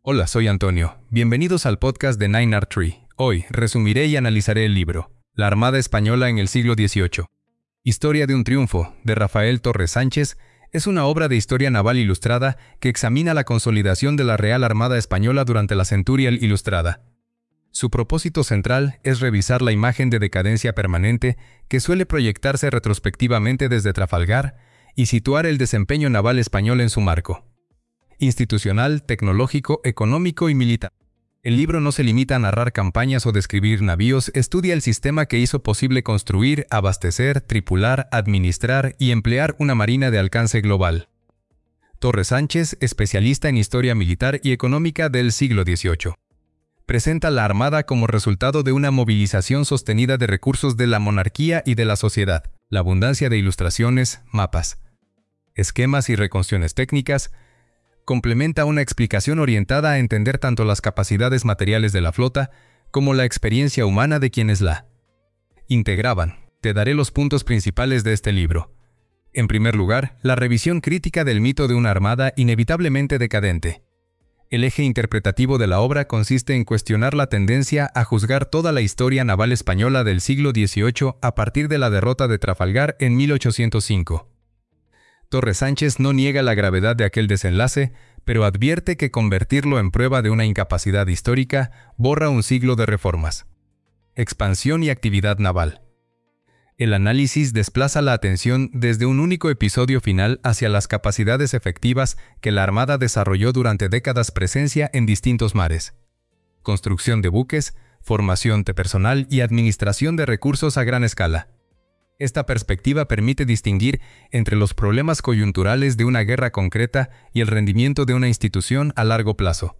Hola, soy Antonio. Bienvenidos al podcast de 9R3. Hoy resumiré y analizaré el libro La Armada Española en el siglo XVIII. Historia de un triunfo, de Rafael Torres Sánchez, es una obra de historia naval ilustrada que examina la consolidación de la Real Armada Española durante la Centuria Ilustrada. Su propósito central es revisar la imagen de decadencia permanente que suele proyectarse retrospectivamente desde Trafalgar y situar el desempeño naval español en su marco institucional, tecnológico, económico y militar. El libro no se limita a narrar campañas o describir navíos, estudia el sistema que hizo posible construir, abastecer, tripular, administrar y emplear una marina de alcance global. Torres Sánchez, especialista en historia militar y económica del siglo XVIII. Presenta la Armada como resultado de una movilización sostenida de recursos de la monarquía y de la sociedad, la abundancia de ilustraciones, mapas, esquemas y reconstrucciones técnicas, complementa una explicación orientada a entender tanto las capacidades materiales de la flota como la experiencia humana de quienes la integraban. Te daré los puntos principales de este libro. En primer lugar, la revisión crítica del mito de una armada inevitablemente decadente. El eje interpretativo de la obra consiste en cuestionar la tendencia a juzgar toda la historia naval española del siglo XVIII a partir de la derrota de Trafalgar en 1805. Torres Sánchez no niega la gravedad de aquel desenlace, pero advierte que convertirlo en prueba de una incapacidad histórica borra un siglo de reformas, expansión y actividad naval. El análisis desplaza la atención desde un único episodio final hacia las capacidades efectivas que la Armada desarrolló durante décadas presencia en distintos mares. Construcción de buques, formación de personal y administración de recursos a gran escala. Esta perspectiva permite distinguir entre los problemas coyunturales de una guerra concreta y el rendimiento de una institución a largo plazo.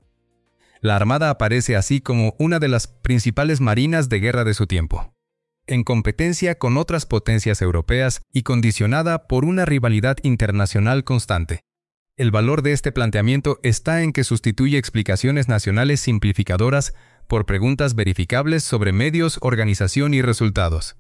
La Armada aparece así como una de las principales marinas de guerra de su tiempo, en competencia con otras potencias europeas y condicionada por una rivalidad internacional constante. El valor de este planteamiento está en que sustituye explicaciones nacionales simplificadoras por preguntas verificables sobre medios, organización y resultados.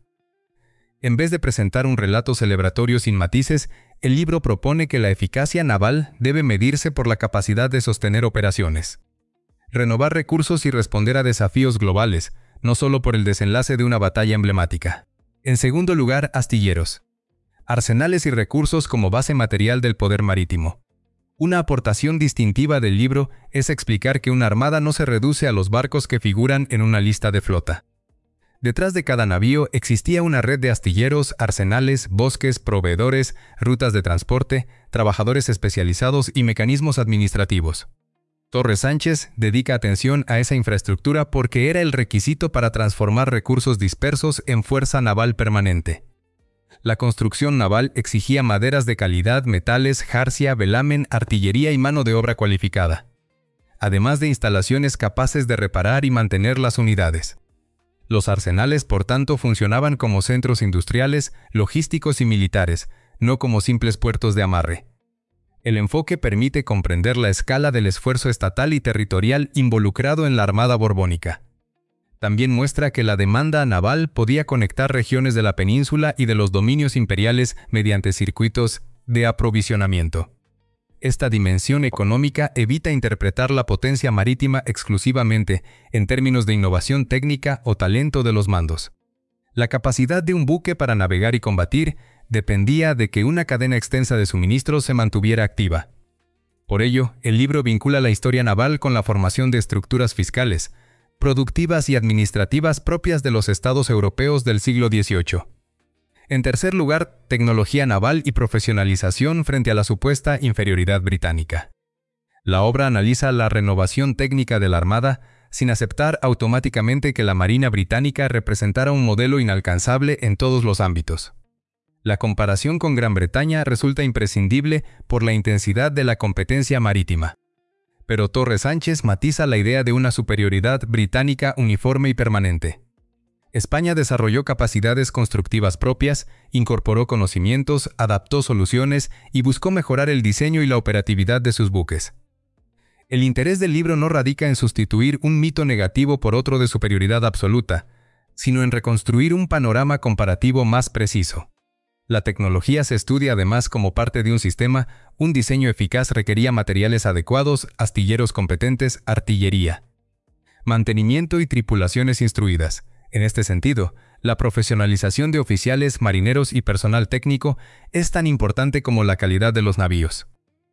En vez de presentar un relato celebratorio sin matices, el libro propone que la eficacia naval debe medirse por la capacidad de sostener operaciones, renovar recursos y responder a desafíos globales, no solo por el desenlace de una batalla emblemática. En segundo lugar, astilleros. Arsenales y recursos como base material del poder marítimo. Una aportación distintiva del libro es explicar que una armada no se reduce a los barcos que figuran en una lista de flota. Detrás de cada navío existía una red de astilleros, arsenales, bosques, proveedores, rutas de transporte, trabajadores especializados y mecanismos administrativos. Torres Sánchez dedica atención a esa infraestructura porque era el requisito para transformar recursos dispersos en fuerza naval permanente. La construcción naval exigía maderas de calidad, metales, jarcia, velamen, artillería y mano de obra cualificada, además de instalaciones capaces de reparar y mantener las unidades. Los arsenales, por tanto, funcionaban como centros industriales, logísticos y militares, no como simples puertos de amarre. El enfoque permite comprender la escala del esfuerzo estatal y territorial involucrado en la Armada Borbónica. También muestra que la demanda naval podía conectar regiones de la península y de los dominios imperiales mediante circuitos de aprovisionamiento. Esta dimensión económica evita interpretar la potencia marítima exclusivamente en términos de innovación técnica o talento de los mandos. La capacidad de un buque para navegar y combatir dependía de que una cadena extensa de suministros se mantuviera activa. Por ello, el libro vincula la historia naval con la formación de estructuras fiscales, productivas y administrativas propias de los estados europeos del siglo XVIII. En tercer lugar, tecnología naval y profesionalización frente a la supuesta inferioridad británica. La obra analiza la renovación técnica de la Armada sin aceptar automáticamente que la Marina británica representara un modelo inalcanzable en todos los ámbitos. La comparación con Gran Bretaña resulta imprescindible por la intensidad de la competencia marítima. Pero Torres Sánchez matiza la idea de una superioridad británica uniforme y permanente. España desarrolló capacidades constructivas propias, incorporó conocimientos, adaptó soluciones y buscó mejorar el diseño y la operatividad de sus buques. El interés del libro no radica en sustituir un mito negativo por otro de superioridad absoluta, sino en reconstruir un panorama comparativo más preciso. La tecnología se estudia además como parte de un sistema, un diseño eficaz requería materiales adecuados, astilleros competentes, artillería, mantenimiento y tripulaciones instruidas. En este sentido, la profesionalización de oficiales, marineros y personal técnico es tan importante como la calidad de los navíos.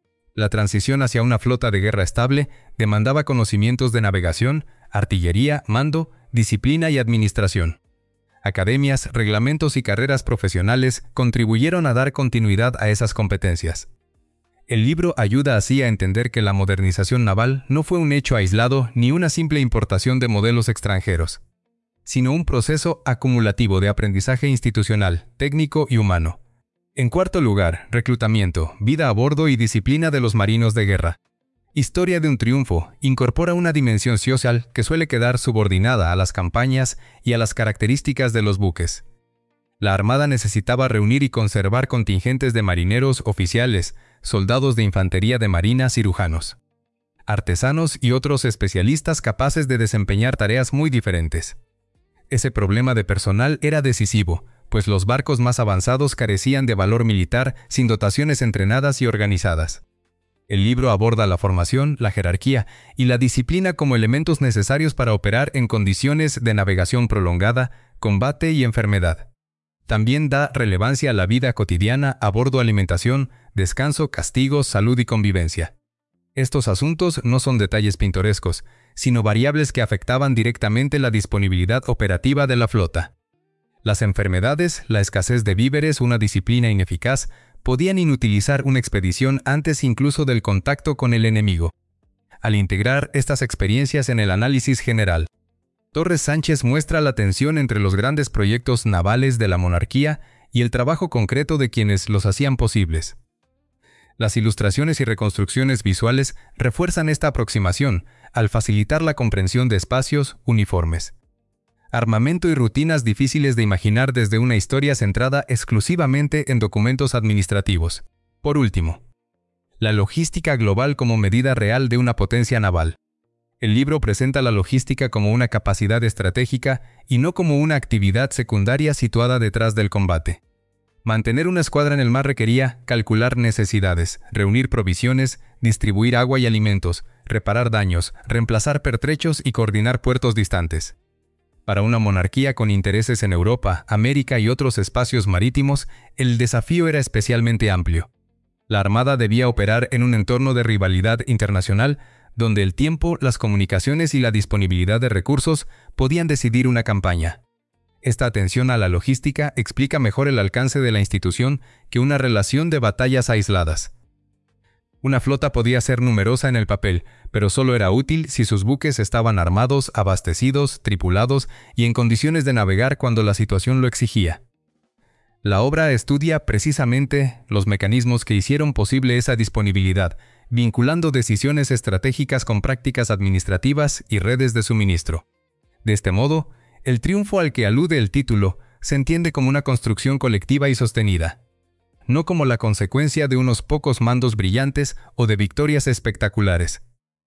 La transición hacia una flota de guerra estable demandaba conocimientos de navegación, artillería, mando, disciplina y administración. Academias, reglamentos y carreras profesionales contribuyeron a dar continuidad a esas competencias. El libro ayuda así a entender que la modernización naval no fue un hecho aislado ni una simple importación de modelos extranjeros, sino un proceso acumulativo de aprendizaje institucional, técnico y humano. En cuarto lugar, reclutamiento, vida a bordo y disciplina de los marinos de guerra. Historia de un triunfo incorpora una dimensión social que suele quedar subordinada a las campañas y a las características de los buques. La Armada necesitaba reunir y conservar contingentes de marineros, oficiales, soldados de infantería de marina, cirujanos, artesanos y otros especialistas capaces de desempeñar tareas muy diferentes. Ese problema de personal era decisivo, pues los barcos más avanzados carecían de valor militar sin dotaciones entrenadas y organizadas. El libro aborda la formación, la jerarquía y la disciplina como elementos necesarios para operar en condiciones de navegación prolongada, combate y enfermedad. También da relevancia a la vida cotidiana a bordo: alimentación, descanso, castigos, salud y convivencia. Estos asuntos no son detalles pintorescos, sino variables que afectaban directamente la disponibilidad operativa de la flota. Las enfermedades, la escasez de víveres, una disciplina ineficaz, podían inutilizar una expedición antes incluso del contacto con el enemigo. Al integrar estas experiencias en el análisis general, Torres Sánchez muestra la tensión entre los grandes proyectos navales de la monarquía y el trabajo concreto de quienes los hacían posibles. Las ilustraciones y reconstrucciones visuales refuerzan esta aproximación al facilitar la comprensión de espacios, uniformes, armamento y rutinas difíciles de imaginar desde una historia centrada exclusivamente en documentos administrativos. Por último, la logística global como medida real de una potencia naval. El libro presenta la logística como una capacidad estratégica y no como una actividad secundaria situada detrás del combate. Mantener una escuadra en el mar requería calcular necesidades, reunir provisiones, distribuir agua y alimentos, reparar daños, reemplazar pertrechos y coordinar puertos distantes. Para una monarquía con intereses en Europa, América y otros espacios marítimos, el desafío era especialmente amplio. La Armada debía operar en un entorno de rivalidad internacional, donde el tiempo, las comunicaciones y la disponibilidad de recursos podían decidir una campaña. Esta atención a la logística explica mejor el alcance de la institución que una relación de batallas aisladas. Una flota podía ser numerosa en el papel, pero solo era útil si sus buques estaban armados, abastecidos, tripulados y en condiciones de navegar cuando la situación lo exigía. La obra estudia precisamente los mecanismos que hicieron posible esa disponibilidad, vinculando decisiones estratégicas con prácticas administrativas y redes de suministro. De este modo, el triunfo al que alude el título se entiende como una construcción colectiva y sostenida, no como la consecuencia de unos pocos mandos brillantes o de victorias espectaculares.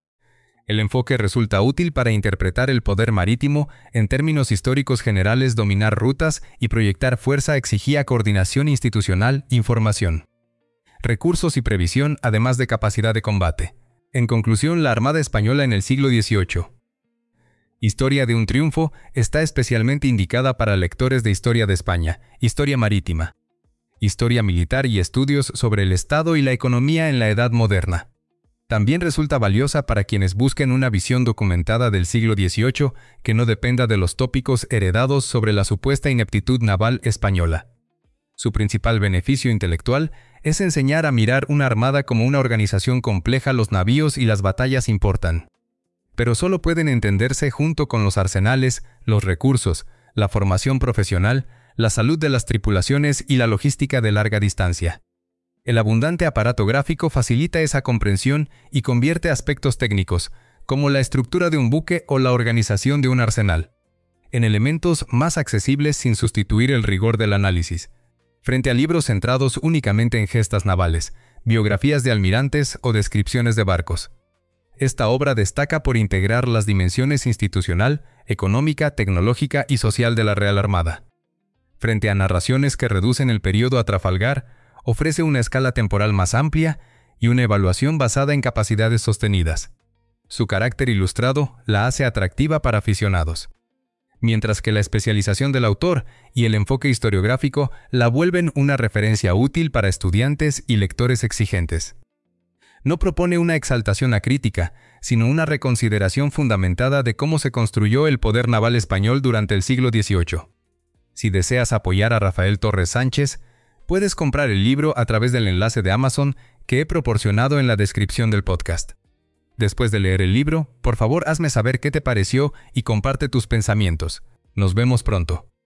El enfoque resulta útil para interpretar el poder marítimo en términos históricos generales. Dominar rutas y proyectar fuerza exigía coordinación institucional, información, recursos y previsión, además de capacidad de combate. En conclusión, la Armada Española en el siglo XVIII. Historia de un triunfo está especialmente indicada para lectores de historia de España, historia marítima, historia militar y estudios sobre el Estado y la economía en la Edad Moderna. También resulta valiosa para quienes busquen una visión documentada del siglo XVIII que no dependa de los tópicos heredados sobre la supuesta ineptitud naval española. Su principal beneficio intelectual es enseñar a mirar una armada como una organización compleja. Los navíos y las batallas importan, pero solo pueden entenderse junto con los arsenales, los recursos, la formación profesional, la salud de las tripulaciones y la logística de larga distancia. El abundante aparato gráfico facilita esa comprensión y convierte aspectos técnicos, como la estructura de un buque o la organización de un arsenal, en elementos más accesibles sin sustituir el rigor del análisis. Frente a libros centrados únicamente en gestas navales, biografías de almirantes o descripciones de barcos, esta obra destaca por integrar las dimensiones institucional, económica, tecnológica y social de la Real Armada. frente a narraciones que reducen el periodo a Trafalgar, ofrece una escala temporal más amplia y una evaluación basada en capacidades sostenidas. Su carácter ilustrado la hace atractiva para aficionados, mientras que la especialización del autor y el enfoque historiográfico la vuelven una referencia útil para estudiantes y lectores exigentes. No propone una exaltación acrítica, sino una reconsideración fundamentada de cómo se construyó el poder naval español durante el siglo XVIII. Si deseas apoyar a Rafael Torres Sánchez, puedes comprar el libro a través del enlace de Amazon que he proporcionado en la descripción del podcast. Después de leer el libro, por favor hazme saber qué te pareció y comparte tus pensamientos. Nos vemos pronto.